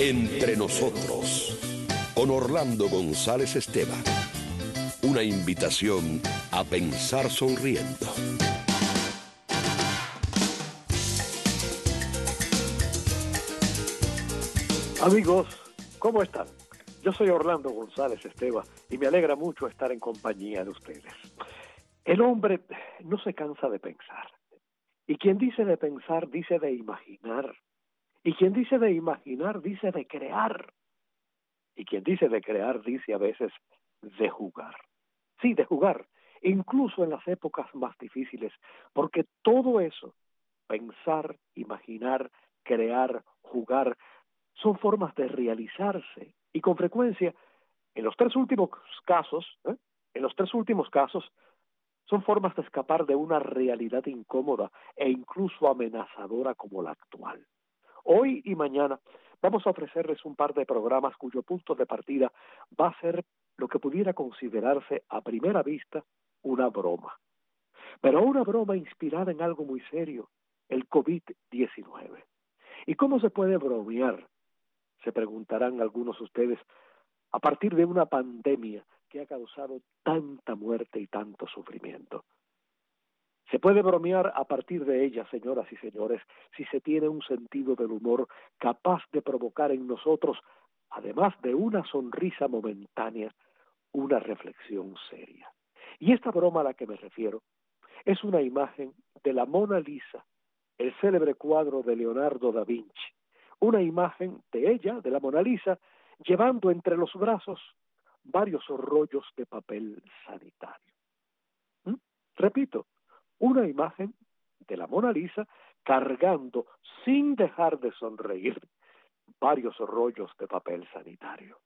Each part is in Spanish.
Entre nosotros, con Orlando González Esteban. Una invitación a pensar sonriendo. Amigos, ¿cómo están? Yo soy Orlando González Esteban y me alegra mucho estar en compañía de ustedes. El hombre no se cansa de pensar. Y quien dice de pensar, dice de imaginar. Y quien dice de imaginar, dice de crear. Y quien dice de crear, dice a veces de jugar. Sí, de jugar, incluso en las épocas más difíciles, porque todo eso, pensar, imaginar, crear, jugar, son formas de realizarse. Y con frecuencia, en los tres últimos casos, son formas de escapar de una realidad incómoda e incluso amenazadora como la actual. Hoy y mañana vamos a ofrecerles un par de programas cuyo punto de partida va a ser lo que pudiera considerarse a primera vista una broma. Pero una broma inspirada en algo muy serio, el COVID-19. ¿Y cómo se puede bromear? Se preguntarán algunos de ustedes, a partir de una pandemia que ha causado tanta muerte y tanto sufrimiento. Se puede bromear a partir de ella, señoras y señores, si se tiene un sentido del humor capaz de provocar en nosotros, además de una sonrisa momentánea, una reflexión seria. Y esta broma a la que me refiero es una imagen de la Mona Lisa, el célebre cuadro de Leonardo da Vinci. Una imagen de ella, de la Mona Lisa, llevando entre los brazos varios rollos de papel sanitario. Repito, una imagen de la Mona Lisa cargando, sin dejar de sonreír, varios rollos de papel sanitario.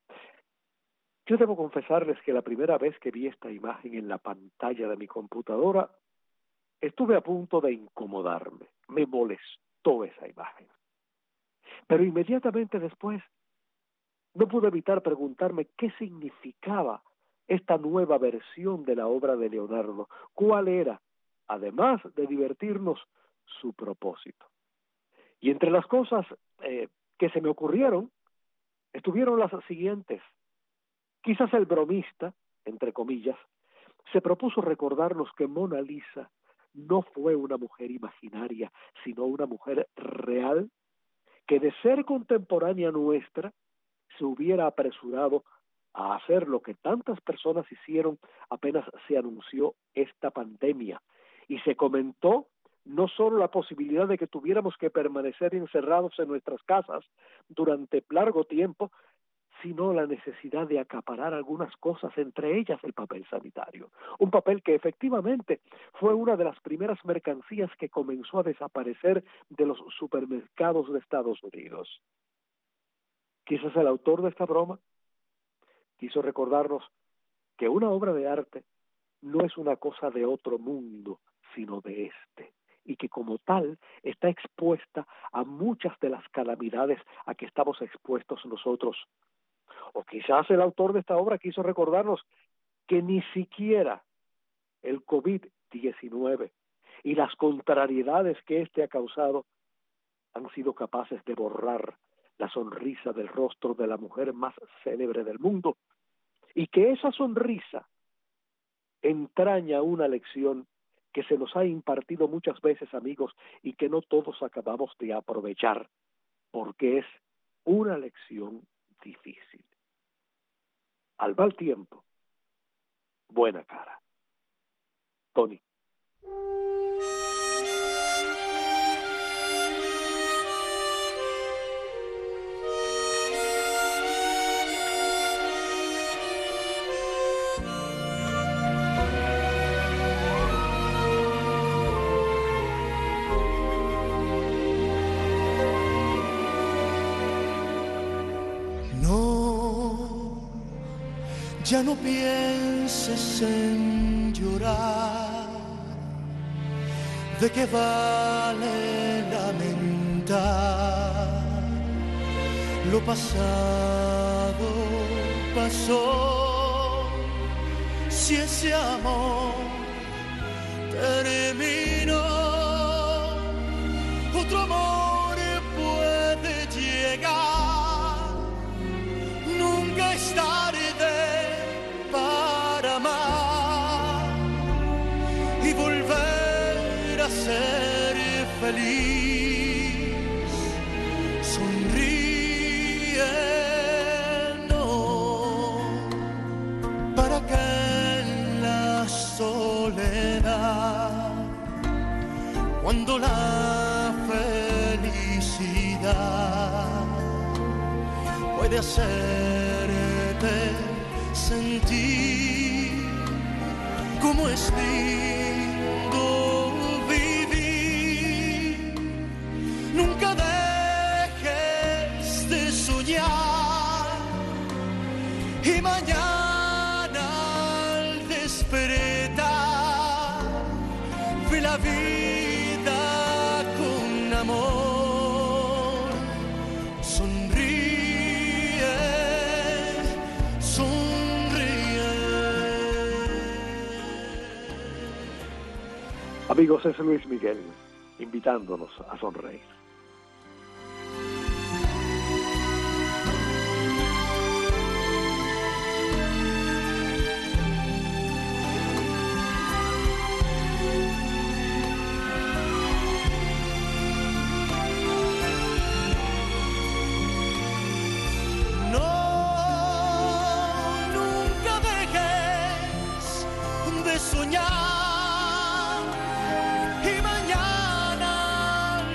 Yo debo confesarles que la primera vez que vi esta imagen en la pantalla de mi computadora, estuve a punto de incomodarme. Me molestó esa imagen. Pero inmediatamente después, no pude evitar preguntarme qué significaba esta nueva versión de la obra de Leonardo. ¿Cuál era, además de divertirnos, su propósito? Y entre las cosas que se me ocurrieron, estuvieron las siguientes. Quizás el bromista, entre comillas, se propuso recordarnos que Mona Lisa no fue una mujer imaginaria, sino una mujer real, que de ser contemporánea nuestra, se hubiera apresurado a hacer lo que tantas personas hicieron apenas se anunció esta pandemia. Y se comentó no solo la posibilidad de que tuviéramos que permanecer encerrados en nuestras casas durante largo tiempo, sino la necesidad de acaparar algunas cosas, entre ellas el papel sanitario. Un papel que efectivamente fue una de las primeras mercancías que comenzó a desaparecer de los supermercados de Estados Unidos. Quizás el autor de esta broma quiso recordarnos que una obra de arte no es una cosa de otro mundo, sino de este, y que como tal está expuesta a muchas de las calamidades a que estamos expuestos nosotros. O quizás el autor de esta obra quiso recordarnos que ni siquiera el COVID-19 y las contrariedades que éste ha causado han sido capaces de borrar la sonrisa del rostro de la mujer más célebre del mundo, y que esa sonrisa entraña una lección que se nos ha impartido muchas veces, amigos, y que no todos acabamos de aprovechar, porque es una lección difícil. Al mal tiempo, buena cara. Tony. Ya no pienses en llorar, ¿de qué vale lamentar? Lo pasado pasó, si ese amor terminó, otro amor puede llegar. feliz, sonríe, no, para que en la soledad, cuando la felicidad puede hacerte sentir como es lindo vivir. Nunca dejes de soñar y mañana al despertar ve la vida con amor. Sonríe, sonríe. Amigos, es Luis Miguel invitándonos a sonreír. No, nunca dejes de soñar y mañana al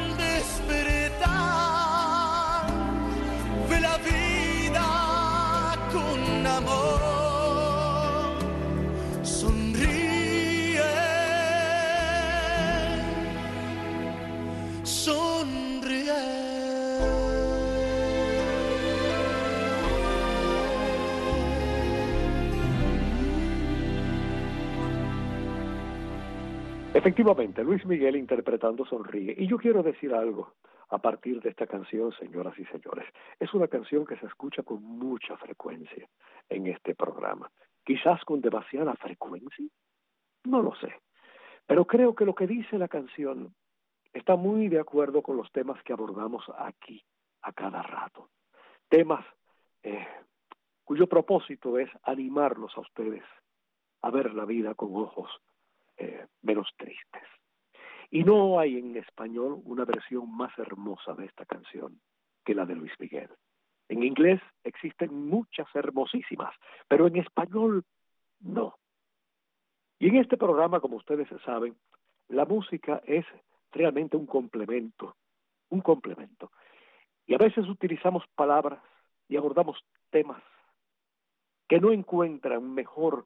despertar ve la vida con amor. Sonríe, sonríe. Efectivamente, Luis Miguel interpretando Sonríe. Y yo quiero decir algo a partir de esta canción, señoras y señores. Es una canción que se escucha con mucha frecuencia en este programa. Quizás con demasiada frecuencia, no lo sé. Pero creo que lo que dice la canción está muy de acuerdo con los temas que abordamos aquí a cada rato. Temas cuyo propósito es animarlos a ustedes a ver la vida con ojos menos tristes. Y no hay en español una versión más hermosa de esta canción que la de Luis Miguel. En inglés existen muchas hermosísimas, pero en español no. Y en este programa, como ustedes saben, la música es realmente un complemento, un complemento. Y a veces utilizamos palabras y abordamos temas que no encuentran mejor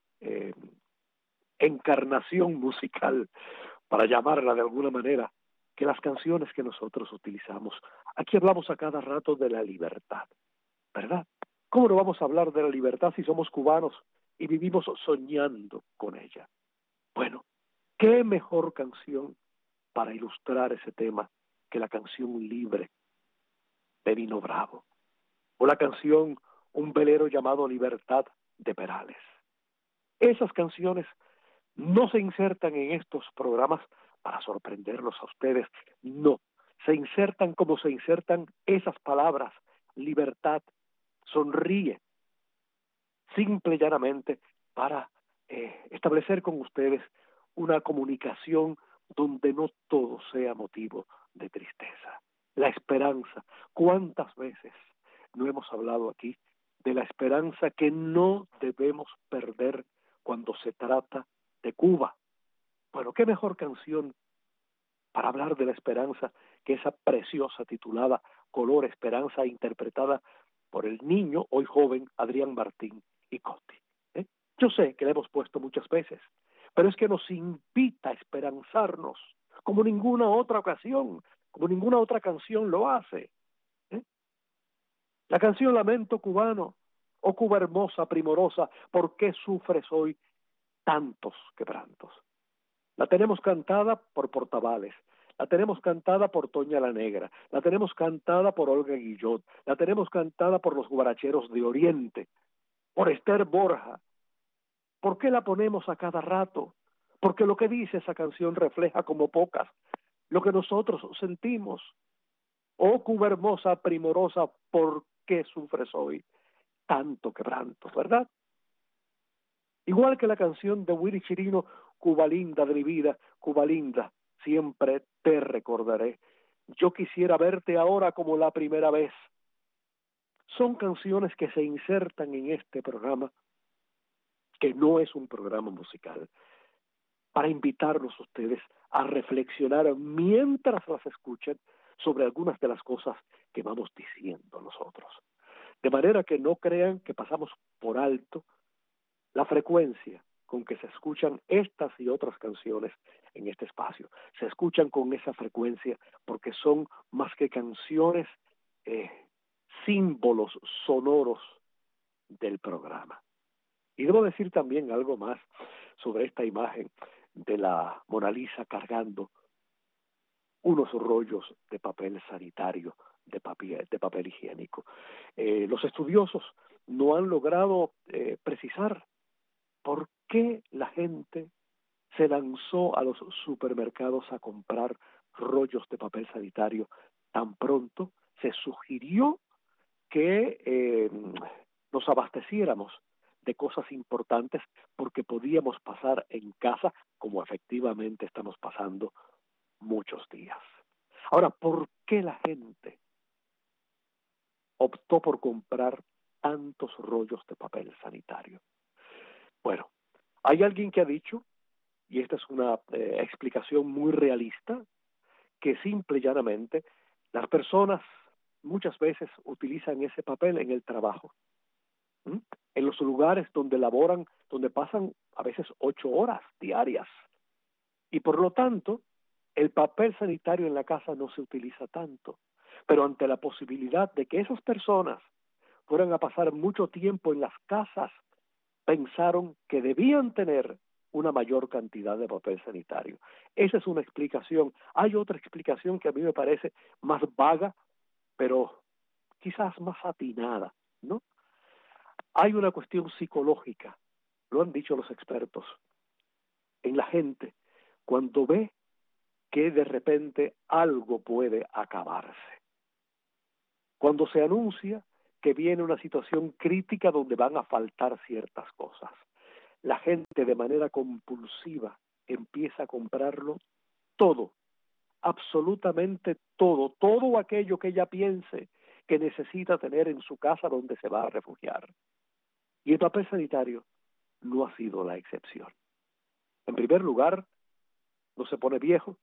encarnación musical, para llamarla de alguna manera, que las canciones que nosotros utilizamos. Aquí hablamos a cada rato de la libertad, ¿verdad? ¿Cómo no vamos a hablar de la libertad si somos cubanos y vivimos soñando con ella? Bueno, ¿qué mejor canción para ilustrar ese tema que la canción Libre de Nino Bravo? O la canción Un velero llamado Libertad de Perales. Esas canciones no se insertan en estos programas para sorprenderlos a ustedes, no, se insertan como se insertan esas palabras, libertad, sonríe, simple y llanamente para establecer con ustedes una comunicación donde no todo sea motivo de tristeza. La esperanza, ¿cuántas veces no hemos hablado aquí de la esperanza que no debemos perder cuando se trata de Cuba? Bueno, qué mejor canción para hablar de la esperanza que esa preciosa titulada Color Esperanza, interpretada por el niño, hoy joven, Adrián Martín y Cotti. Yo sé que la hemos puesto muchas veces, pero es que nos invita a esperanzarnos como ninguna otra ocasión, como ninguna otra canción lo hace. La canción Lamento Cubano, oh Cuba hermosa, primorosa, ¿por qué sufres hoy tantos quebrantos? La tenemos cantada por Portavales, la tenemos cantada por Toña la Negra, la tenemos cantada por Olga Guillot, la tenemos cantada por los guaracheros de Oriente, por Esther Borja. ¿Por qué la ponemos a cada rato? Porque lo que dice esa canción refleja como pocas lo que nosotros sentimos. Oh Cuba hermosa, primorosa, ¿por qué sufres hoy tanto quebranto, verdad? Igual que la canción de Willy Chirino, Cuba linda de mi vida, Cuba linda, siempre te recordaré. Yo quisiera verte ahora como la primera vez. Son canciones que se insertan en este programa, que no es un programa musical, para invitarlos a ustedes a reflexionar mientras las escuchen sobre algunas de las cosas que vamos diciendo nosotros. De manera que no crean que pasamos por alto la frecuencia con que se escuchan estas y otras canciones en este espacio. Se escuchan con esa frecuencia porque son más que canciones, símbolos sonoros del programa. Y debo decir también algo más sobre esta imagen de la Mona Lisa cargando unos rollos de papel sanitario, de papel higiénico. Los estudiosos no han logrado precisar por qué la gente se lanzó a los supermercados a comprar rollos de papel sanitario tan pronto se sugirió que nos abasteciéramos de cosas importantes porque podíamos pasar en casa como efectivamente estamos pasando muchos días. Ahora, ¿por qué la gente optó por comprar tantos rollos de papel sanitario? Bueno, hay alguien que ha dicho, y esta es una explicación muy realista, que simple y llanamente las personas muchas veces utilizan ese papel en el trabajo, en los lugares donde laboran, donde pasan a veces 8 horas diarias, y por lo tanto el papel sanitario en la casa no se utiliza tanto, pero ante la posibilidad de que esas personas fueran a pasar mucho tiempo en las casas, pensaron que debían tener una mayor cantidad de papel sanitario. Esa es una explicación. Hay otra explicación que a mí me parece más vaga, pero quizás más atinada, ¿no? Hay una cuestión psicológica, lo han dicho los expertos, en la gente cuando ve que de repente algo puede acabarse. Cuando se anuncia que viene una situación crítica donde van a faltar ciertas cosas, la gente de manera compulsiva empieza a comprarlo todo, absolutamente todo, todo aquello que ella piense que necesita tener en su casa donde se va a refugiar. Y el papel sanitario no ha sido la excepción. En primer lugar, no se pone viejo,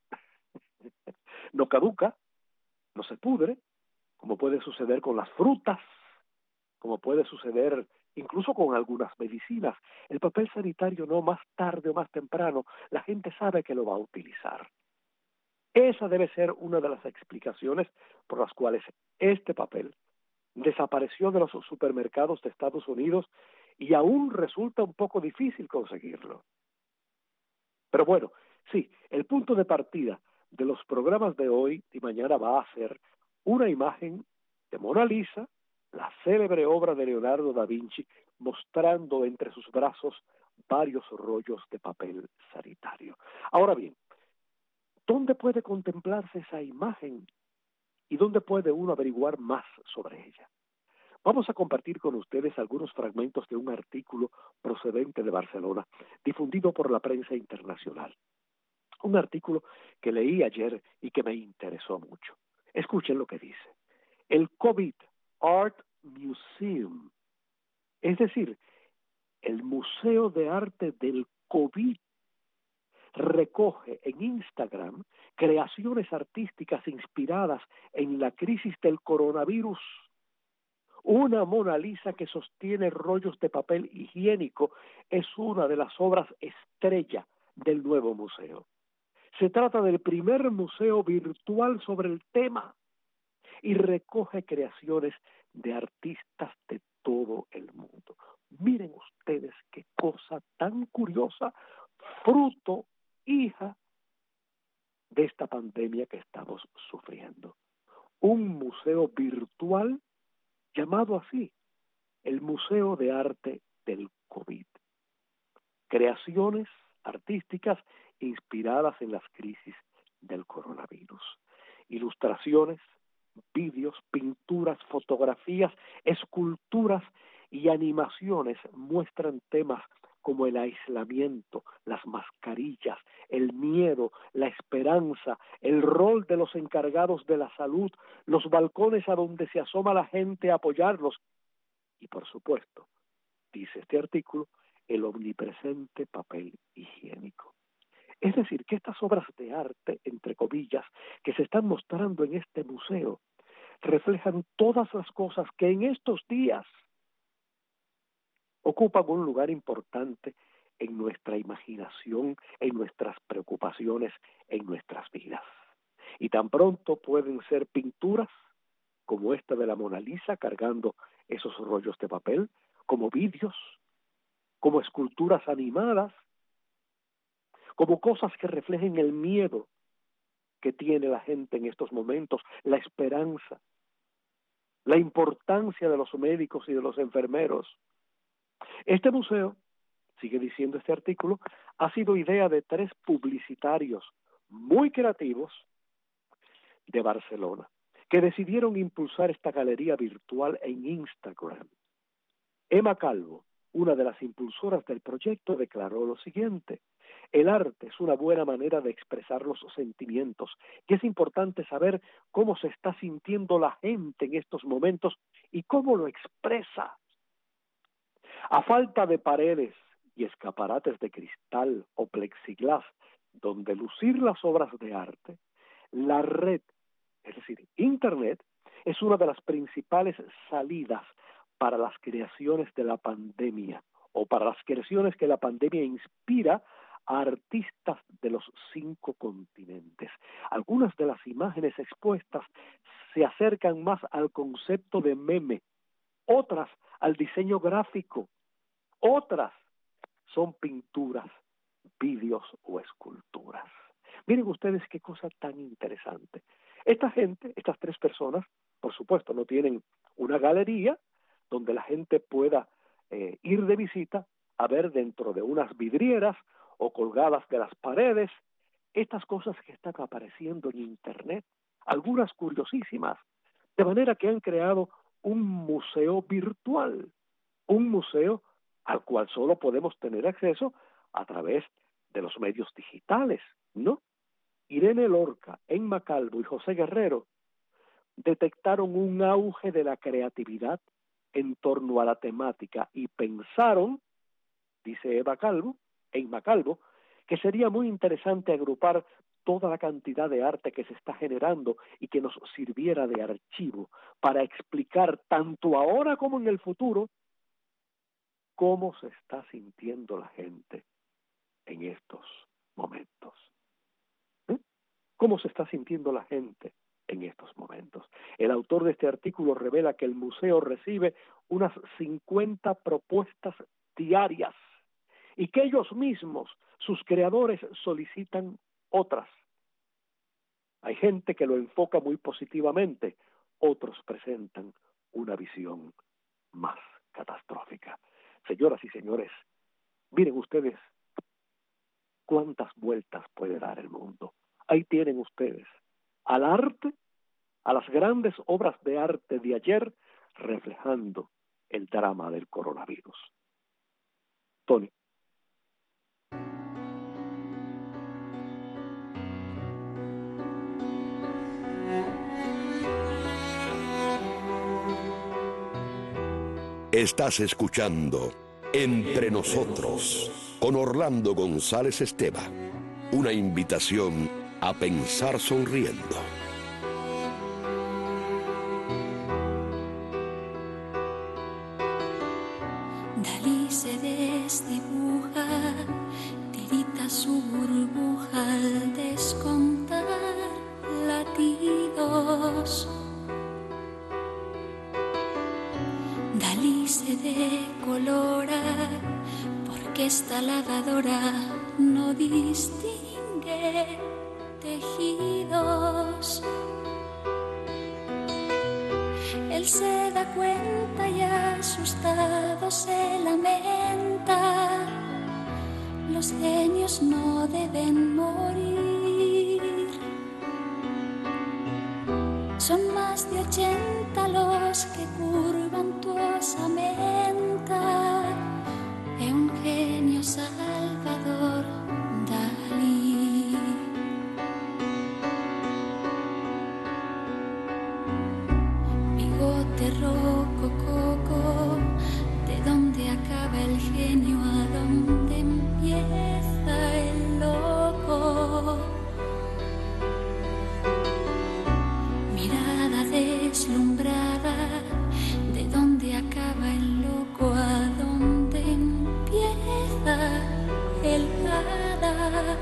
no caduca, no se pudre, como puede suceder con las frutas, como puede suceder incluso con algunas medicinas. El papel sanitario no, más tarde o más temprano, la gente sabe que lo va a utilizar. Esa debe ser una de las explicaciones por las cuales este papel desapareció de los supermercados de Estados Unidos y aún resulta un poco difícil conseguirlo. Pero bueno, sí, el punto de partida de los programas de hoy y mañana va a ser una imagen de Mona Lisa, la célebre obra de Leonardo da Vinci, mostrando entre sus brazos varios rollos de papel sanitario. Ahora bien, ¿dónde puede contemplarse esa imagen y dónde puede uno averiguar más sobre ella? Vamos a compartir con ustedes algunos fragmentos de un artículo procedente de Barcelona, difundido por la prensa internacional. Un artículo que leí ayer y que me interesó mucho. Escuchen lo que dice. El COVID Art Museum, es decir, el Museo de Arte del COVID, recoge en Instagram creaciones artísticas inspiradas en la crisis del coronavirus. Una Mona Lisa que sostiene rollos de papel higiénico es una de las obras estrella del nuevo museo. Se trata del primer museo virtual sobre el tema y recoge creaciones de artistas de todo el mundo. Miren ustedes qué cosa tan curiosa, fruto, hija de esta pandemia que estamos sufriendo. Un museo virtual llamado así, el Museo de Arte del COVID. Creaciones artísticas inspiradas en las crisis del coronavirus. Ilustraciones, vídeos, pinturas, fotografías, esculturas y animaciones muestran temas como el aislamiento, las mascarillas, el miedo, la esperanza, el rol de los encargados de la salud, los balcones a donde se asoma la gente a apoyarlos y, por supuesto, dice este artículo, el omnipresente papel higiénico. Es decir, que estas obras de arte, entre comillas, que se están mostrando en este museo, reflejan todas las cosas que en estos días ocupan un lugar importante en nuestra imaginación, en nuestras preocupaciones, en nuestras vidas. Y tan pronto pueden ser pinturas, como esta de la Mona Lisa cargando esos rollos de papel, como vídeos, como esculturas animadas, como cosas que reflejen el miedo que tiene la gente en estos momentos, la esperanza, la importancia de los médicos y de los enfermeros. Este museo, sigue diciendo este artículo, ha sido idea de 3 publicitarios muy creativos de Barcelona, que decidieron impulsar esta galería virtual en Instagram. Emma Calvo, una de las impulsoras del proyecto, declaró lo siguiente: el arte es una buena manera de expresar los sentimientos y es importante saber cómo se está sintiendo la gente en estos momentos y cómo lo expresa. A falta de paredes y escaparates de cristal o plexiglas donde lucir las obras de arte, la red, es decir, Internet, es una de las principales salidas para las creaciones de la pandemia o para las creaciones que la pandemia inspira a artistas de los 5 continentes. Algunas de las imágenes expuestas se acercan más al concepto de meme, otras al diseño gráfico, otras son pinturas, vídeos o esculturas. Miren ustedes qué cosa tan interesante. Esta gente, estas 3 personas, por supuesto, no tienen una galería donde la gente pueda ir de visita a ver dentro de unas vidrieras o colgadas de las paredes estas cosas que están apareciendo en Internet, algunas curiosísimas, de manera que han creado un museo virtual, un museo al cual solo podemos tener acceso a través de los medios digitales, ¿no? Irene Lorca, Emma Calvo y José Guerrero detectaron un auge de la creatividad en torno a la temática y pensaron, dice Emma Calvo, que sería muy interesante agrupar toda la cantidad de arte que se está generando y que nos sirviera de archivo para explicar tanto ahora como en el futuro cómo se está sintiendo la gente en estos momentos. ¿Cómo se está sintiendo la gente en estos momentos? El autor de este artículo revela que el museo recibe unas 50 propuestas diarias y que ellos mismos, sus creadores, solicitan otras. Hay gente que lo enfoca muy positivamente, otros presentan una visión más catastrófica. Señoras y señores, miren ustedes cuántas vueltas puede dar el mundo. Ahí tienen ustedes al arte, a las grandes obras de arte de ayer, reflejando el drama del coronavirus. Tony. Estás escuchando Entre Nosotros con Orlando González Esteva. Una invitación a pensar sonriendo. Dalí se desdibuja, tirita su burbuja al descontar latidos. Dalí se decolora porque esta lavadora no distingue tejidos. Él se da cuenta y asustado se lamenta. Los genios no deben morir. Son más de 80 los que curvan tu osamenta. E un genio Salvador Dalí. Bigote rocococo, ¿de dónde acaba el genio? ¿A dónde empieza el loco? Mirada deslumbrada, ¿de dónde acaba el loco? ¿A dónde empieza el hada?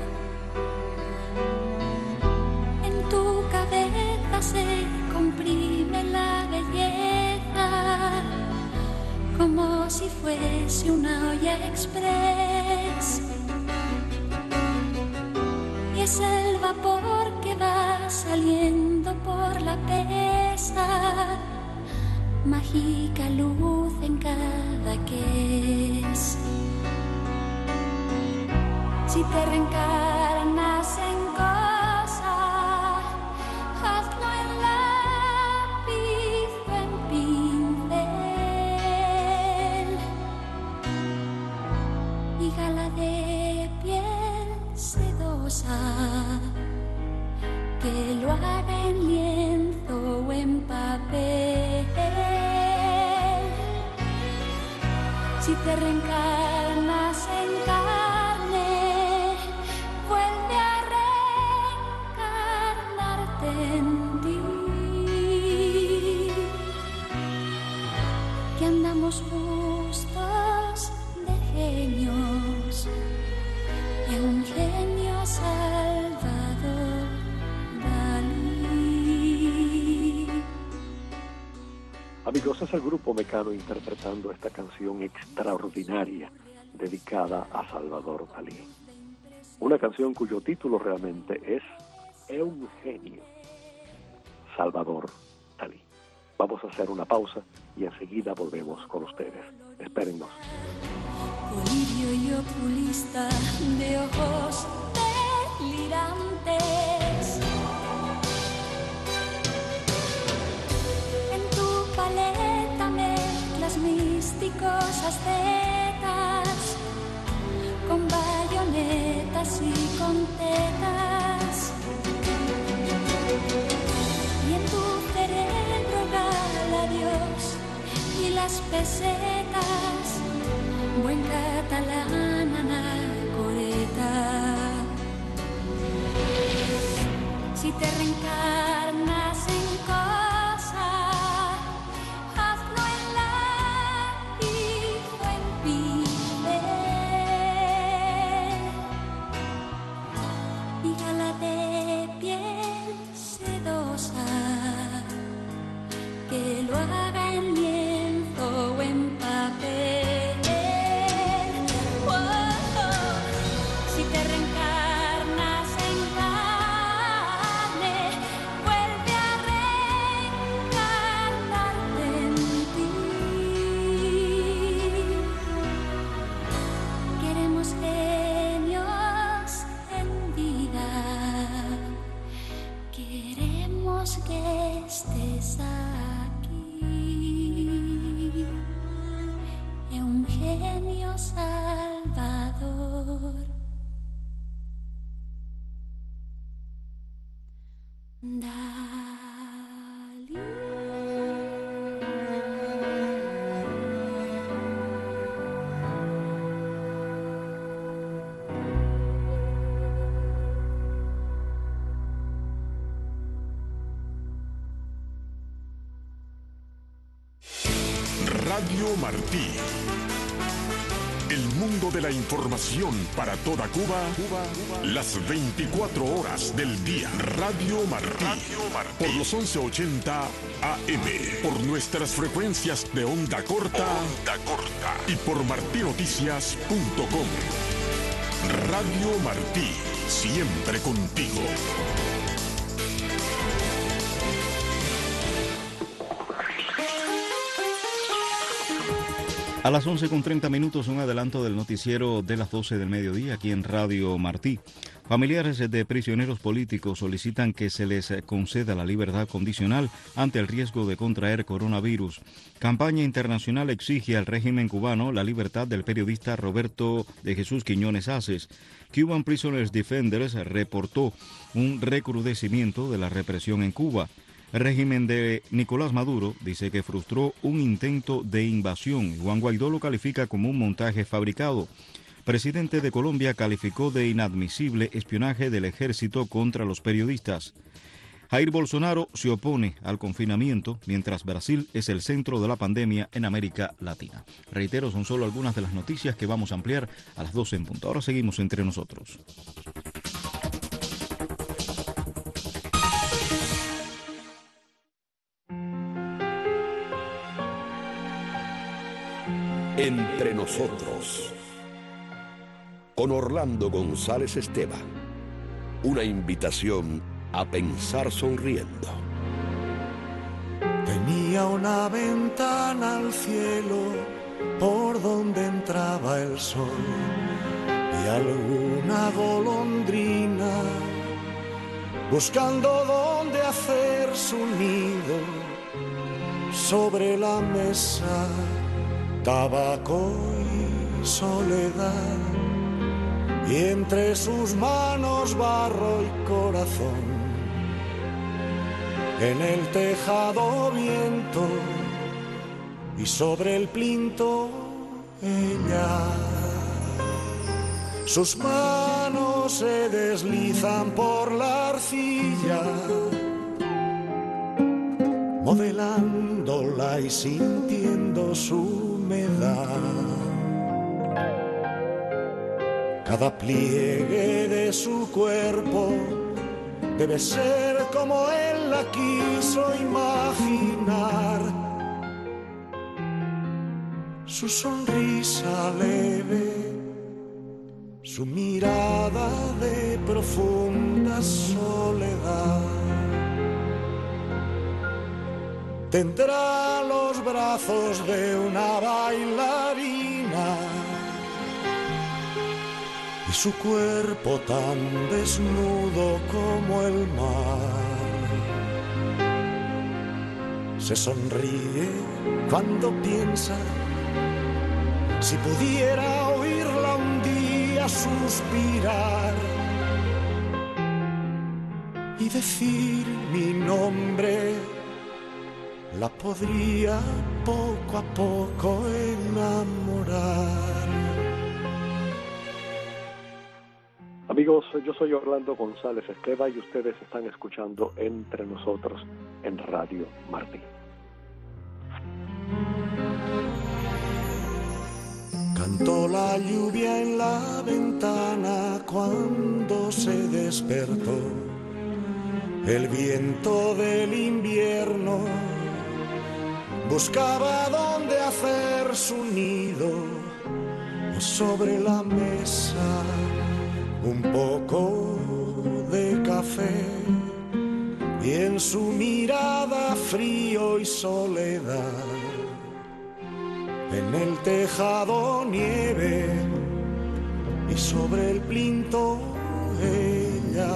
En tu cabeza se comprime la belleza, como si fuese una olla express. Y es el vapor que va saliendo por la pesa, mágica luz en cada ques. Si te reencarnas en cosa, hazlo en lápiz o en pincel, y gala de piel sedosa, que lo haga en lienzo o en papel. Si te reencarnas en carne, vuelve a reencarnarte en ti, que andamos justos de genios, y un genio Salvador Dalí. Amigos, es el grupo Mecano interpretando esta canción extraordinaria dedicada a Salvador Dalí. Una canción cuyo título realmente es Eugenio Salvador Dalí. Vamos a hacer una pausa y enseguida volvemos con ustedes. Espérennos. Colirio y oculista de ojos delirantes, en tu paleta mezclas místicos ascetas, con bayonetas y con tetas, y en tu cerebro gala Dios y las pesetas, buen catalán anacoreta. Si te reencarnas en cosa, hazlo en lápiz o en pincel, y gala de piel sedosa, que lo haga en lienzo o en papel. Si te reencarnas en carne, vuelve a reencarnarte en ti. Queremos genios en vida, queremos que estés aquí, Eugenio Salvador Dalí. Radio Martí. El mundo de la información para toda Cuba, las 24 horas del día. Radio Martí. Por los 1180 AM. Por nuestras frecuencias de onda corta. Y por martinoticias.com. Radio Martí. Siempre contigo. A las 11:30, un adelanto del noticiero de las 12 del mediodía aquí en Radio Martí. Familiares de prisioneros políticos solicitan que se les conceda la libertad condicional ante el riesgo de contraer coronavirus. Campaña internacional exige al régimen cubano la libertad del periodista Roberto de Jesús Quiñones Aces. Cuban Prisoners Defenders reportó un recrudecimiento de la represión en Cuba. El régimen de Nicolás Maduro dice que frustró un intento de invasión. Juan Guaidó lo califica como un montaje fabricado. Presidente de Colombia calificó de inadmisible espionaje del ejército contra los periodistas. Jair Bolsonaro se opone al confinamiento, mientras Brasil es el centro de la pandemia en América Latina. Reitero, son solo algunas de las noticias que vamos a ampliar a las 12 en punto. Ahora seguimos entre nosotros. Entre nosotros, con Orlando González Esteva, una invitación a pensar sonriendo. Tenía una ventana al cielo por donde entraba el sol y alguna golondrina buscando dónde hacer su nido. Sobre la mesa, tabaco y soledad, y entre sus manos barro y corazón. En el tejado viento y sobre el plinto ella. Sus manos se deslizan por la arcilla, modelándola y sintiendo su humedad. Cada pliegue de su cuerpo debe ser como él la quiso imaginar. Su sonrisa leve, su mirada de profunda soledad. Tendrá los brazos de una bailarina y su cuerpo tan desnudo como el mar. Se sonríe cuando piensa, si pudiera oírla un día suspirar y decir mi nombre, la podría poco a poco enamorar. Amigos, yo soy Orlando González Esteva y ustedes están escuchando Entre Nosotros en Radio Martí. Cantó la lluvia en la ventana cuando se despertó. El viento del invierno buscaba dónde hacer su nido. Sobre la mesa un poco de café y en su mirada frío y soledad. En el tejado nieve y sobre el plinto ella,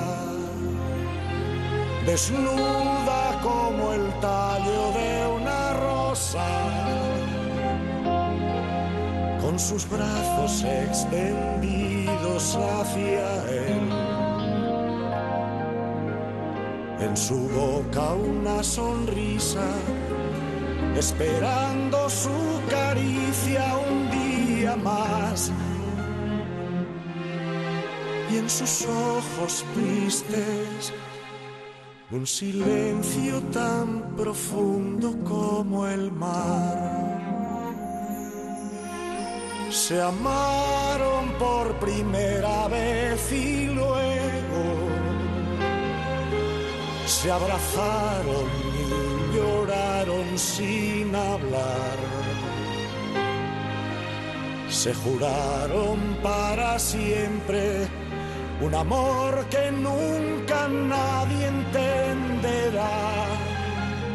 desnuda como el tallo de una rosa, con sus brazos extendidos hacia él. En su boca una sonrisa, esperando su caricia un día más. Y en sus ojos tristes, un silencio tan profundo como el mar. Se amaron por primera vez y luego se abrazaron y lloraron sin hablar. Se juraron para siempre un amor que nunca nadie entenderá.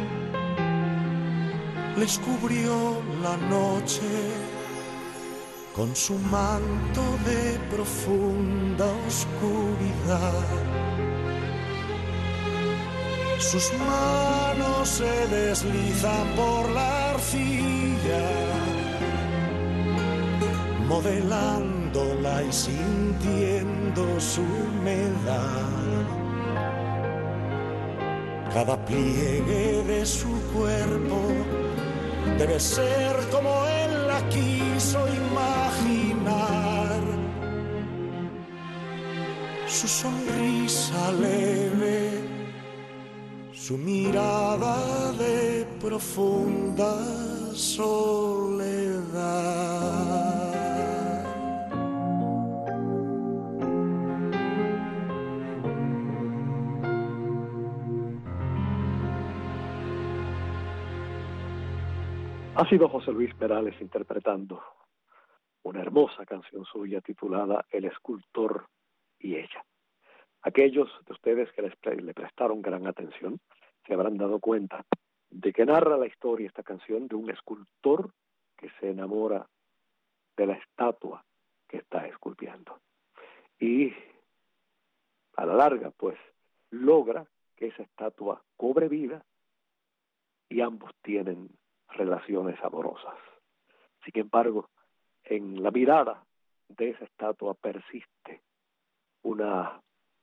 Les cubrió la noche con su manto de profunda oscuridad. Sus manos se deslizan por la arcilla, modelándola y sintiendo su humedad. Cada pliegue de su cuerpo debe ser como él la quiso imaginar. Su sonrisa leve, su mirada de profunda soledad. Ha sido José Luis Perales interpretando una hermosa canción suya titulada El escultor y ella. Aquellos de ustedes que le prestaron gran atención se habrán dado cuenta de que narra la historia esta canción de un escultor que se enamora de la estatua que está esculpiendo. Y a la larga, pues, logra que esa estatua cobre vida y ambos tienen relaciones amorosas. Sin embargo, en la mirada de esa estatua persiste una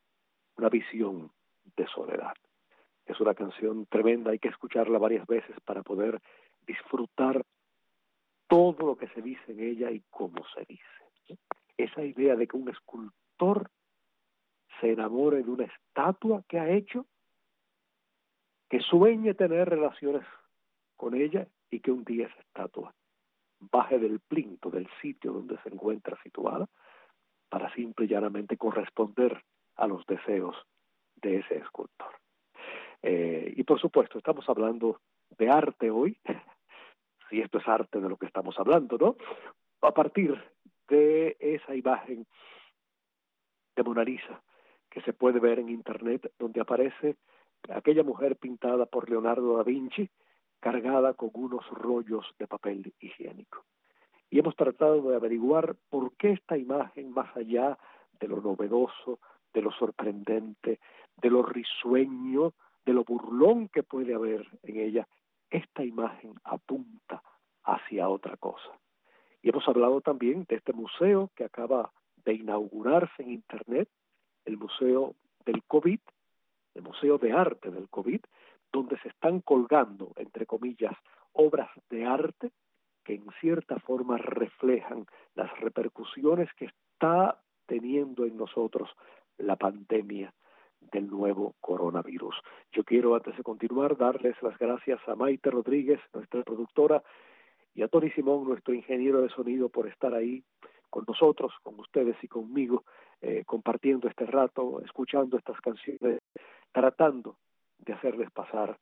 visión de soledad. Es una canción tremenda, hay que escucharla varias veces para poder disfrutar todo lo que se dice en ella y cómo se dice. Esa idea de que un escultor se enamore de una estatua que ha hecho, que sueñe tener relaciones con ella y que un día esa estatua baje del plinto, del sitio donde se encuentra situada, para simple y llanamente corresponder a los deseos de ese escultor. Y por supuesto, estamos hablando de arte hoy, si esto es arte de lo que estamos hablando, ¿no? A partir de esa imagen de Mona Lisa que se puede ver en internet, donde aparece aquella mujer pintada por Leonardo da Vinci, cargada con unos rollos de papel higiénico. Y hemos tratado de averiguar por qué esta imagen, más allá de lo novedoso, de lo sorprendente, de lo risueño, de lo burlón que puede haber en ella, esta imagen apunta hacia otra cosa. Y hemos hablado también de este museo que acaba de inaugurarse en internet, el Museo del COVID, el Museo de Arte del COVID, donde se están colgando, entre comillas, obras de arte que en cierta forma reflejan las repercusiones que está teniendo en nosotros la pandemia del nuevo coronavirus. Yo quiero, antes de continuar, darles las gracias a Maite Rodríguez, nuestra productora, y a Tony Simón, nuestro ingeniero de sonido, por estar ahí con nosotros, con ustedes y conmigo, compartiendo este rato, escuchando estas canciones, tratando de hacerles pasar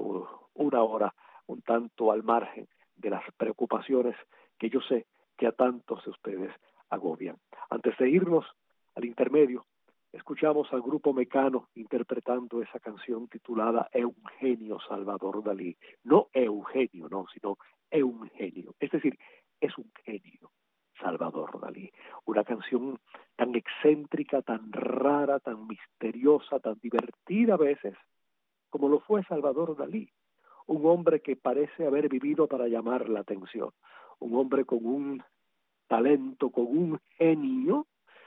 una hora un tanto al margen de las preocupaciones que yo sé que a tantos de ustedes agobian. Antes de irnos al intermedio, escuchamos al grupo Mecano interpretando esa canción titulada Eugenio Salvador Dalí. No Eugenio, no, sino Eugenio. Es decir, es un genio, Salvador Dalí. Una canción tan excéntrica, tan rara, tan misteriosa, tan divertida a veces, como lo fue Salvador Dalí. Un hombre que parece haber vivido para llamar la atención. Un hombre con un talento, con un genio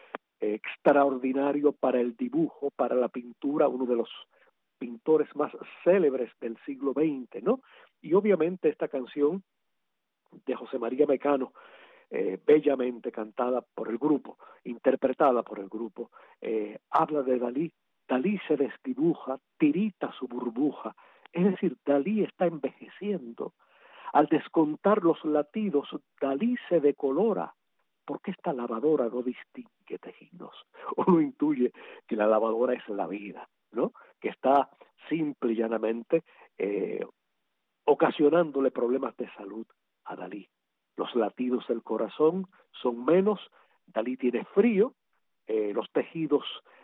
extraordinario para el dibujo, para la pintura, uno de los pintores más célebres del siglo XX, ¿no? Y obviamente esta canción de José María Mecano, bellamente cantada por el grupo, interpretada por el grupo, habla de Dalí. Dalí se desdibuja, tirita su burbuja, es decir, Dalí está envejeciendo. Al descontar los latidos, Dalí se decolora, porque esta lavadora no distingue tejidos. Uno intuye que la lavadora es la vida, ¿no? Que está simple y llanamente ocasionándole problemas de salud a Dalí. Los latidos del corazón son menos, Dalí tiene frío, los tejidos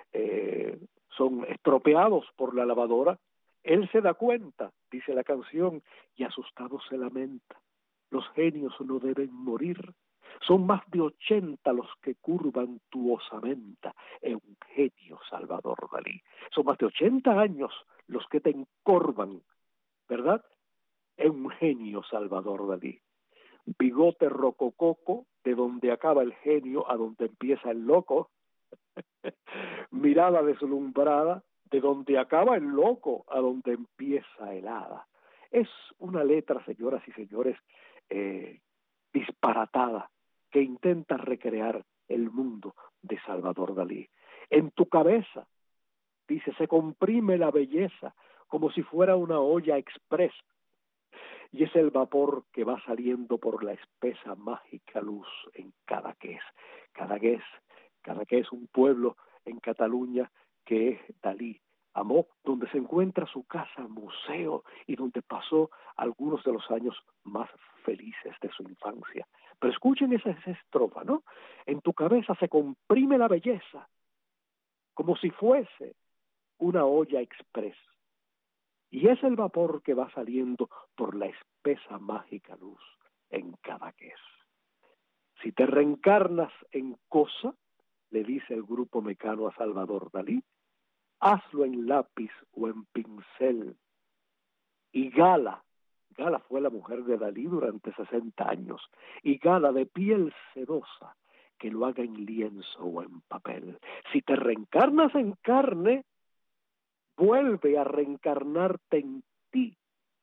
son estropeados por la lavadora. Él se da cuenta, dice la canción, y asustado se lamenta. Los genios no deben morir. Son más de 80 los que curvan tu osamenta, Eugenio Salvador Dalí. Son más de 80 años los que te encorvan, ¿verdad? Eugenio Salvador Dalí. Bigote rocococo, de donde acaba el genio a donde empieza el loco. Mirada deslumbrada, de donde acaba el loco a donde empieza el hada. Es una letra, señoras y señores, disparatada, que intenta recrear el mundo de Salvador Dalí. En tu cabeza, dice, se comprime la belleza como si fuera una olla express, y es el vapor que va saliendo por la espesa mágica luz en Cadaqués. Cadaqués, un pueblo en Cataluña que Dalí amó, donde se encuentra su casa museo y donde pasó algunos de los años más felices de su infancia. Pero escuchen esa estrofa, ¿no? En tu cabeza se comprime la belleza como si fuese una olla express, y es el vapor que va saliendo por la espesa mágica luz en Cadaqués. Si te reencarnas en cosa, le dice el grupo Mecano a Salvador Dalí, hazlo en lápiz o en pincel. Y Gala fue la mujer de Dalí durante 60 años, y Gala de piel sedosa, que lo haga en lienzo o en papel. Si te reencarnas en carne, vuelve a reencarnarte en ti,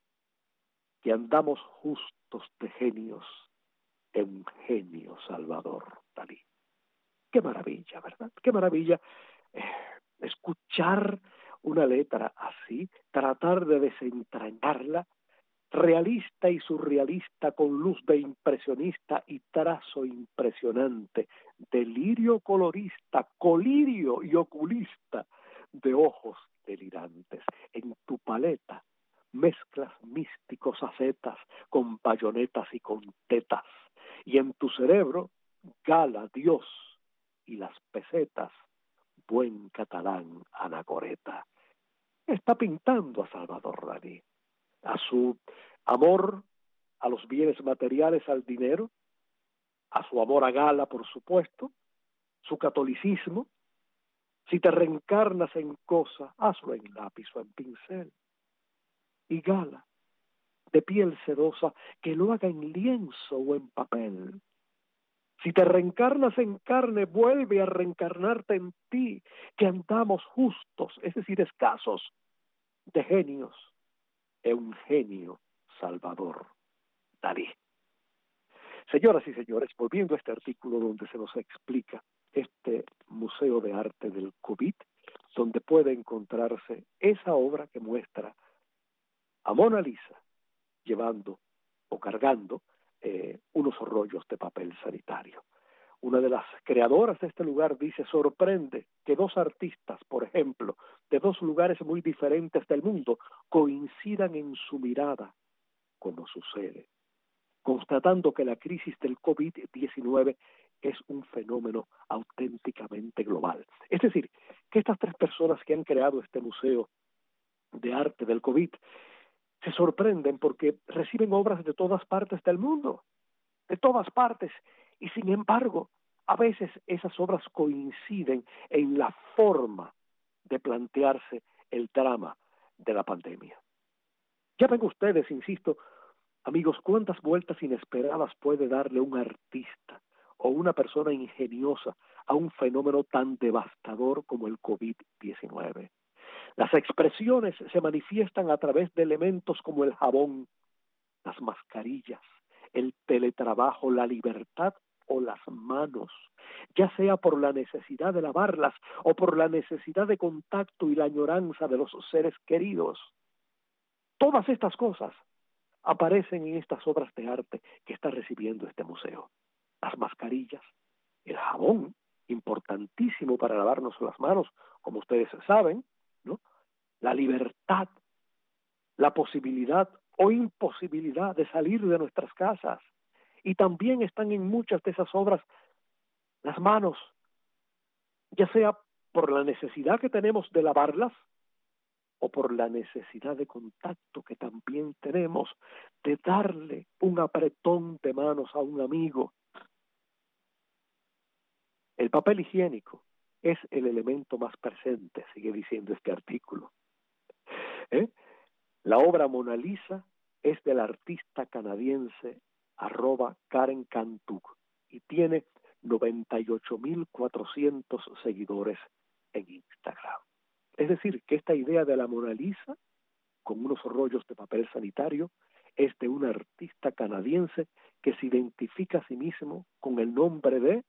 que andamos justos de genios, Eugenio Salvador Dalí. Qué maravilla, ¿verdad? Qué maravilla escuchar una letra así, tratar de desentrañarla, realista y surrealista, con luz de impresionista y trazo impresionante, delirio colorista, colirio y oculista, de ojos delirantes. En tu paleta mezclas místicos acetas con bayonetas y con tetas, y en tu cerebro Gala, Dios, y las pesetas, buen catalán anacoreta. Está pintando a Salvador Dalí, a su amor a los bienes materiales, al dinero, a su amor a Gala, por supuesto, su catolicismo. Si te reencarnas en cosa, hazlo en lápiz o en pincel. Y Gala, de piel sedosa, que lo haga en lienzo o en papel. Si te reencarnas en carne, vuelve a reencarnarte en ti, que andamos justos, es decir, escasos, de genios, Eugenio Salvador Dalí. Señoras y señores, volviendo a este artículo donde se nos explica este Museo de Arte del COVID, donde puede encontrarse esa obra que muestra a Mona Lisa llevando o cargando unos rollos de papel sanitario. Una de las creadoras de este lugar dice, sorprende que dos artistas, por ejemplo, de dos lugares muy diferentes del mundo, coincidan en su mirada, como sucede, constatando que la crisis del COVID-19 es un fenómeno auténticamente global. Es decir, que estas tres personas que han creado este Museo de Arte del COVID se sorprenden porque reciben obras de todas partes del mundo, de todas partes, y sin embargo, a veces esas obras coinciden en la forma de plantearse el drama de la pandemia. Ya ven ustedes, insisto, amigos, cuántas vueltas inesperadas puede darle un artista o una persona ingeniosa a un fenómeno tan devastador como el COVID-19. Las expresiones se manifiestan a través de elementos como el jabón, las mascarillas, el teletrabajo, la libertad o las manos, ya sea por la necesidad de lavarlas o por la necesidad de contacto y la añoranza de los seres queridos. Todas estas cosas aparecen en estas obras de arte que está recibiendo este museo. Las mascarillas, el jabón, importantísimo para lavarnos las manos, como ustedes saben, ¿no? La libertad, la posibilidad o imposibilidad de salir de nuestras casas. Y también están en muchas de esas obras las manos, ya sea por la necesidad que tenemos de lavarlas o por la necesidad de contacto que también tenemos de darle un apretón de manos a un amigo, El papel higiénico es el elemento más presente, sigue diciendo este artículo. La obra Mona Lisa es del artista canadiense @Karen Cantuk y tiene 98.400 seguidores en Instagram. Es decir, que esta idea de la Mona Lisa con unos rollos de papel sanitario es de un artista canadiense que se identifica a sí mismo con el nombre de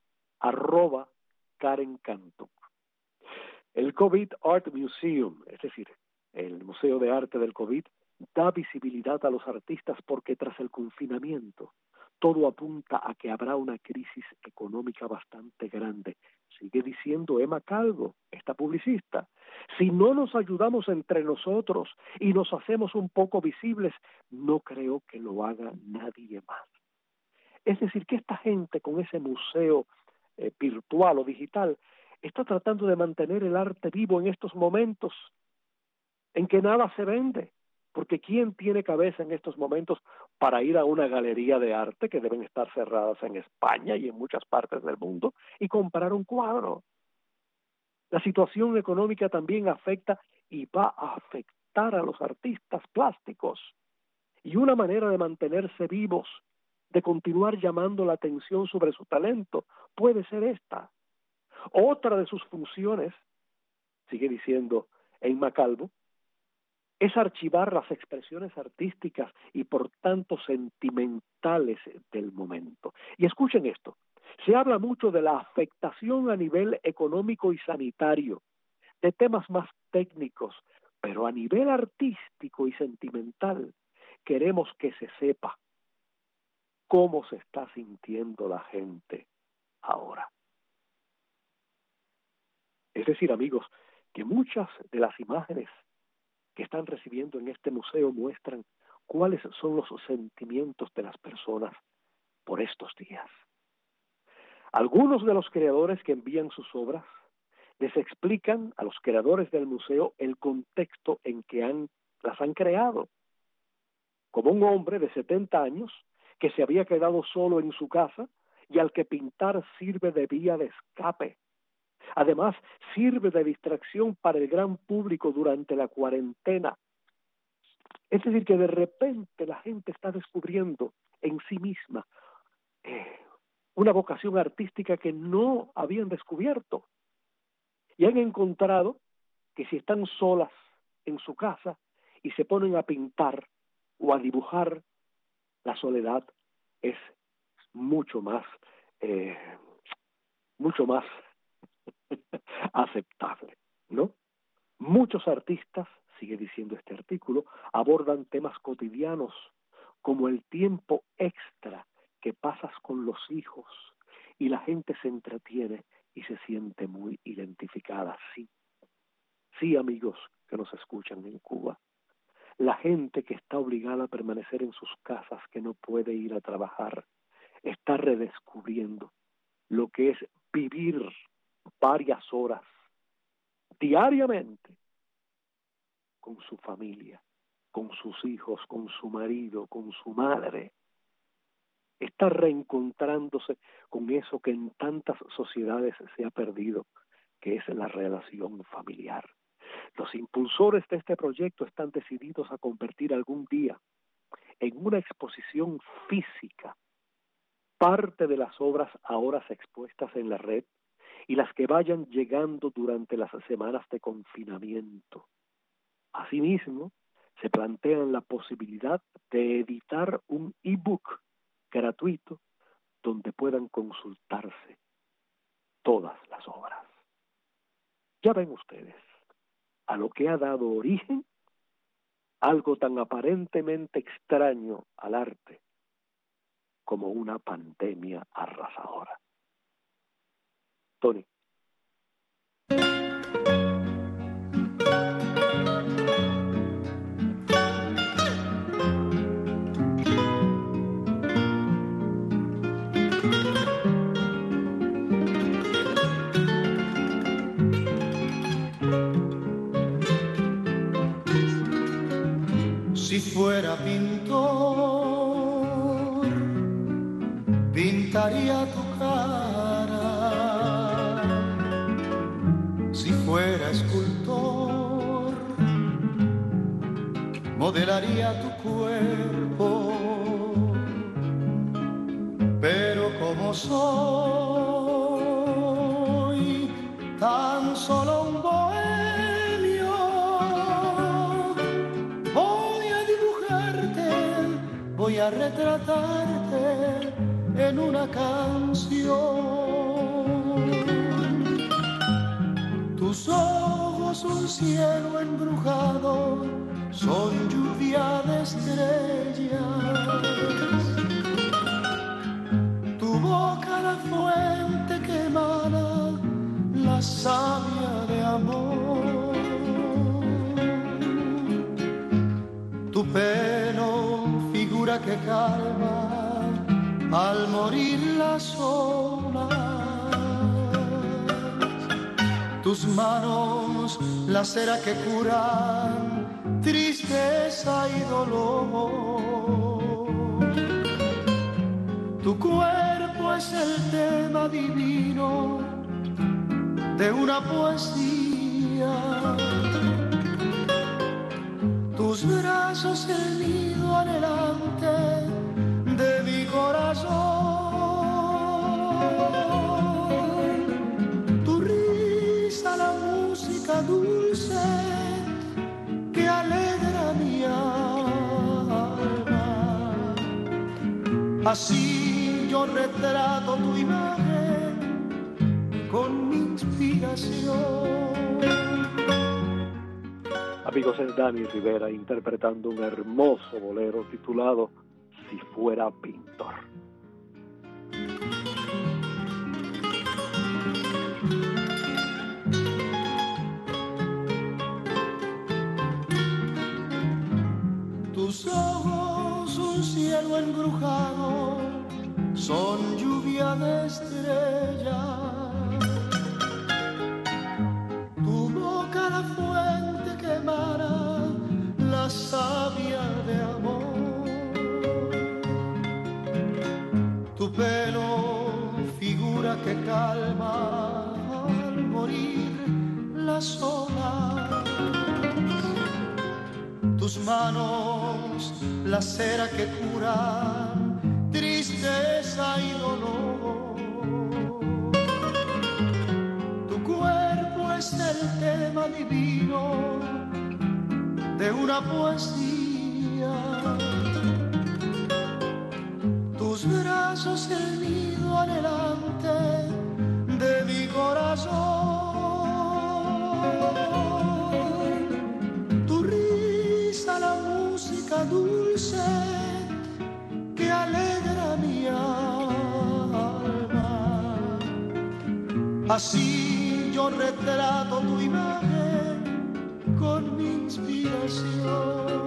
@Karen Cantuk. El COVID Art Museum, es decir, el Museo de Arte del COVID, da visibilidad a los artistas porque tras el confinamiento todo apunta a que habrá una crisis económica bastante grande. Sigue diciendo Emma Calvo, esta publicista. Si no nos ayudamos entre nosotros y nos hacemos un poco visibles, no creo que lo haga nadie más. Es decir, que esta gente con ese museo virtual o digital está tratando de mantener el arte vivo en estos momentos en que nada se vende, porque ¿quién tiene cabeza en estos momentos para ir a una galería de arte que deben estar cerradas en España y en muchas partes del mundo y comprar un cuadro? La situación económica también afecta y va a afectar a los artistas plásticos, y una manera de mantenerse vivos, de continuar llamando la atención sobre su talento, puede ser esta. Otra de sus funciones, sigue diciendo Emma Calvo, es archivar las expresiones artísticas y por tanto sentimentales del momento. Y escuchen esto, se habla mucho de la afectación a nivel económico y sanitario, de temas más técnicos, pero a nivel artístico y sentimental queremos que se sepa cómo se está sintiendo la gente ahora. Es decir, amigos, que muchas de las imágenes que están recibiendo en este museo muestran cuáles son los sentimientos de las personas por estos días. Algunos de los creadores que envían sus obras les explican a los creadores del museo el contexto en que las han creado. Como un hombre de 70 años que se había quedado solo en su casa y al que pintar sirve de vía de escape. Además, sirve de distracción para el gran público durante la cuarentena. Es decir, que de repente la gente está descubriendo en sí misma una vocación artística que no habían descubierto. Y han encontrado que si están solas en su casa y se ponen a pintar o a dibujar, la soledad es mucho más aceptable, ¿no? Muchos artistas, sigue diciendo este artículo, abordan temas cotidianos como el tiempo extra que pasas con los hijos y la gente se entretiene y se siente muy identificada. Sí, amigos que nos escuchan en Cuba, la gente que está obligada a permanecer en sus casas, que no puede ir a trabajar, está redescubriendo lo que es vivir varias horas diariamente con su familia, con sus hijos, con su marido, con su madre. Está reencontrándose con eso que en tantas sociedades se ha perdido, que es la relación familiar. Los impulsores de este proyecto están decididos a convertir algún día en una exposición física parte de las obras ahora expuestas en la red y las que vayan llegando durante las semanas de confinamiento. Asimismo, se plantean la posibilidad de editar un ebook gratuito donde puedan consultarse todas las obras. Ya ven ustedes a lo que ha dado origen algo tan aparentemente extraño al arte como una pandemia arrasadora. Tony. Si fuera pintor, pintaría tu cara modelaría tu cuerpo, pero como soy tan solo un bohemio, voy a dibujarte, voy a retratarte en una canción. Tus ojos un cielo embrujado, son lluvia de estrellas. Tu boca la fuente que emana la savia de amor. Tu pelo figura que calma al morir las olas. Tus manos la cera que curan tristeza y dolor. Tu cuerpo es el tema divino de una poesía. Tus brazos el nido anhelante de mi corazón. Tu risa la música dulce que alegra mi alma. Así yo retrato tu imagen con mi inspiración. Amigos, es Dani Rivera interpretando un hermoso bolero titulado Si fuera pintor. Tus ojos, un cielo embrujado, son lluvia de estrellas. Tu boca la fuente que emana la savia de amor. Tu pelo figura que calma al morir las olas. Tus manos la cera que cura tristeza y dolor. Tu cuerpo es el tema divino de una poesía. Tus brazos el nido anhelante de mi corazón. Tu risa la música dulce que alegra mi alma. Así yo retrato tu imagen con mi inspiración.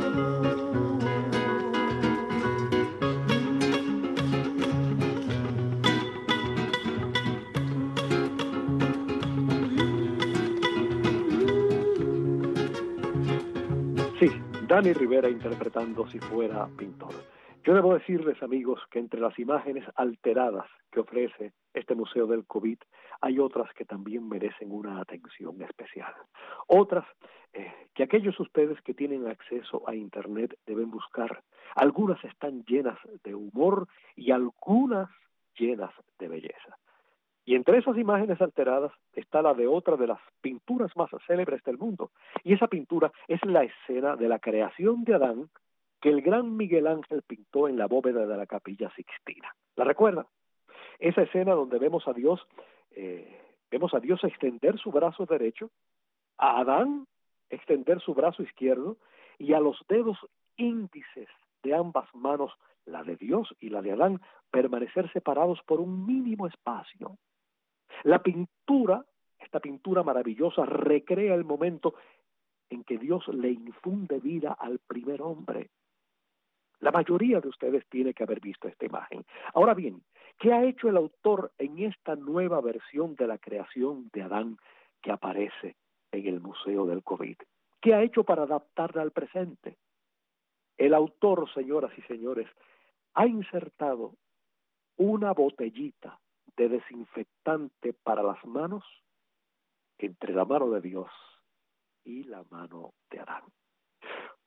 Sí, Dani Rivera interpretando Si fuera pintor. Yo debo decirles, amigos, que entre las imágenes alteradas que ofrece este Museo del COVID, hay otras que también merecen una atención especial. Otras que aquellos ustedes que tienen acceso a Internet deben buscar. Algunas están llenas de humor y algunas llenas de belleza. Y entre esas imágenes alteradas está la de otra de las pinturas más célebres del mundo. Y esa pintura es la escena de la creación de Adán que el gran Miguel Ángel pintó en la bóveda de la Capilla Sixtina. ¿La recuerdan? Esa escena donde vemos a Dios extender su brazo derecho, a Adán extender su brazo izquierdo y a los dedos índices de ambas manos, la de Dios y la de Adán, permanecer separados por un mínimo espacio. La pintura, esta pintura maravillosa, recrea el momento en que Dios le infunde vida al primer hombre. La mayoría de ustedes tiene que haber visto esta imagen. Ahora bien, ¿qué ha hecho el autor en esta nueva versión de la creación de Adán que aparece en el Museo del COVID? ¿Qué ha hecho para adaptarla al presente? El autor, señoras y señores, ha insertado una botellita de desinfectante para las manos entre la mano de Dios y la mano de Adán.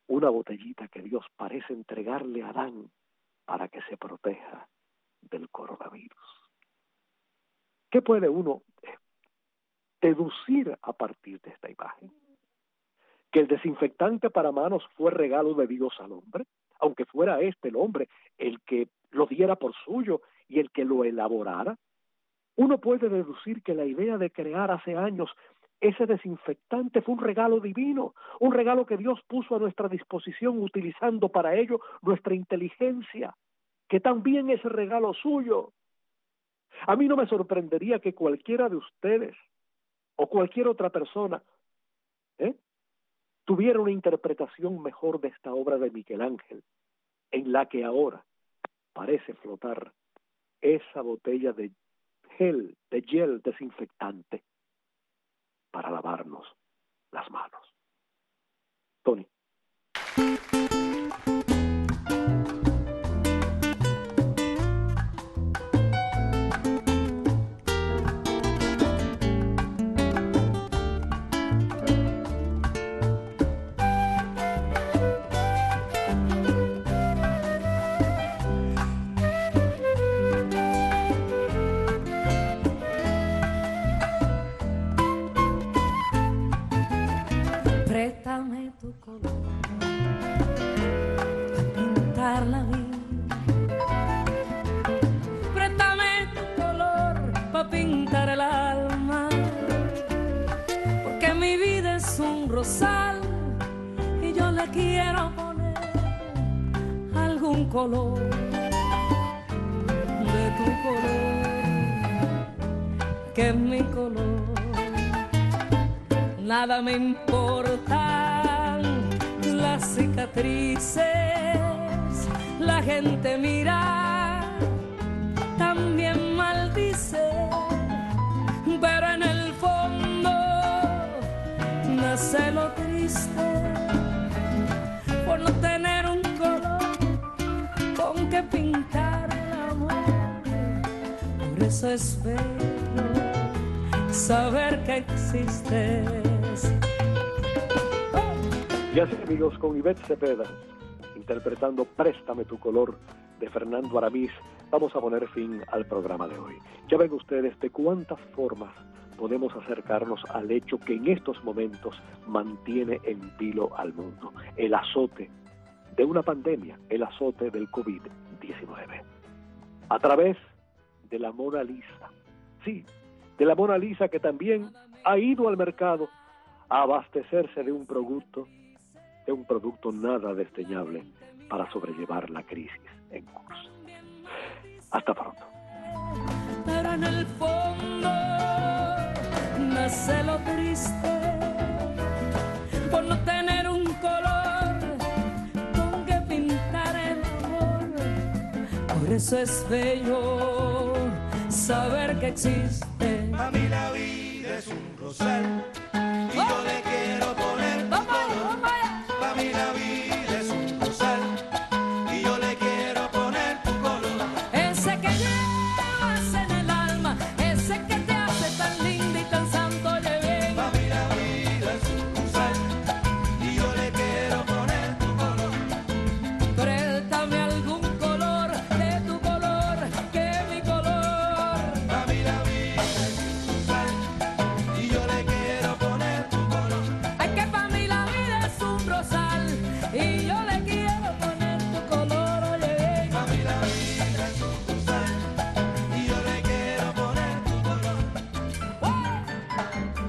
una botellita que Dios parece entregarle a Adán para que se proteja del coronavirus. ¿Qué puede uno deducir a partir de esta imagen? Que el desinfectante para manos fue regalo de Dios al hombre, aunque fuera el hombre el que lo diera por suyo y el que lo elaborara. Uno puede deducir que la idea de crear hace años ese desinfectante fue un regalo divino, un regalo que Dios puso a nuestra disposición utilizando para ello nuestra inteligencia, que también es regalo suyo. A mí no me sorprendería que cualquiera de ustedes o cualquier otra persona tuviera una interpretación mejor de esta obra de Miguel Ángel, en la que ahora parece flotar esa botella de gel desinfectante para lavarnos las manos. Tony. Préstame tu color para pintar la vida. Préstame tu color para pintar el alma. Porque mi vida es un rosal y yo le quiero poner algún color de tu color, que es mi color. Nada me importan las cicatrices, la gente mira, también maldice, pero en el fondo nace lo triste por no tener un color con que pintar el amor. Por eso es bello saber que existes. Y así, amigos, con Ivette Cepeda interpretando Préstame tu color de Fernando Aramis, vamos a poner fin al programa de hoy. Ya ven ustedes de cuántas formas podemos acercarnos al hecho que en estos momentos mantiene en vilo al mundo, el azote de una pandemia, el azote del COVID-19. A través de la Mona Lisa, sí, de la Mona Lisa, que también ha ido al mercado a abastecerse de un producto nada desdeñable para sobrellevar la crisis en curso. Hasta pronto. Pero en el fondo nace lo triste por no tener un color con que pintar el amor. Por eso es bello saber que existe. A mí la vida es un rosal y yo le quiero poner tu color. A mí la vida es un rosal y yo le quiero poner tu color. Ese que llevas en el alma, ese que te hace tan linda y tan santo, oye bien. A mí la vida es un rosal y yo le quiero poner tu color. Préstame algún color de tu color, que es mi color. A mí la vida es un rosal y yo le quiero poner tu color. Ay, que pa' mí la vida es un rosal y yo le quiero poner tu color, oye bien. A mí la vida es un rosal y yo le quiero poner tu color.